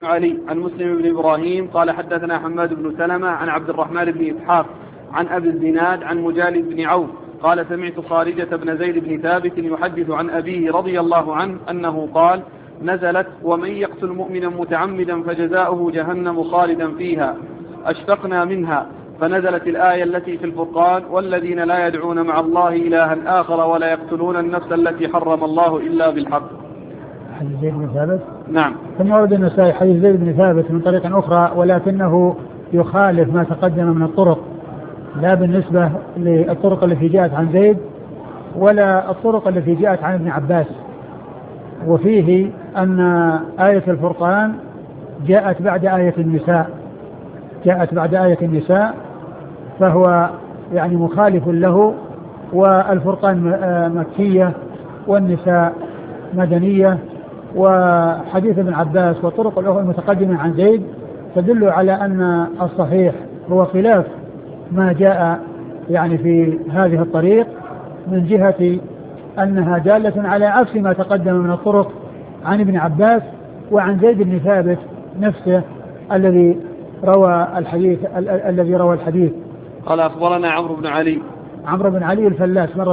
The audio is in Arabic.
علي عن مسلم بن إبراهيم قال حدثنا حماد بن سلمة عن عبد الرحمن بن إسحاق عن أبي الزناد عن مجالد بن عوف قال سمعت خارجة بن زيد بن ثابت يحدث عن أبيه رضي الله عنه أنه قال نزلت ومن يقتل مؤمنا متعمدا فجزاؤه جهنم خالدا فيها أشفقنا منها فنزلت الآية التي في الفرقان والذين لا يدعون مع الله إلها آخر ولا يقتلون النفس التي حرم الله إلا بالحق. حديث زيد بن ثابت نعم. ثم ورد النسائي حديث زيد بن ثابت من طريق أخرى ولكنه يخالف ما تقدم من الطرق، لا بالنسبة للطرق التي جاءت عن زيد ولا الطرق التي جاءت عن ابن عباس. وفيه أن آية الفرقان جاءت بعد آية النساء فهو يعني مخالف له، والفرقان مكية والنساء مدنية. وحديث ابن عباس والطرق الأخرى المتقدمة عن زيد تدل على أن الصحيح هو خلاف ما جاء يعني في هذه الطريق من جهة أنها دالة على عكس ما تقدم من الطرق عن ابن عباس وعن زيد بن ثابت نفسه الذي روى الحديث. قال أخبرنا عمرو بن علي الفلاس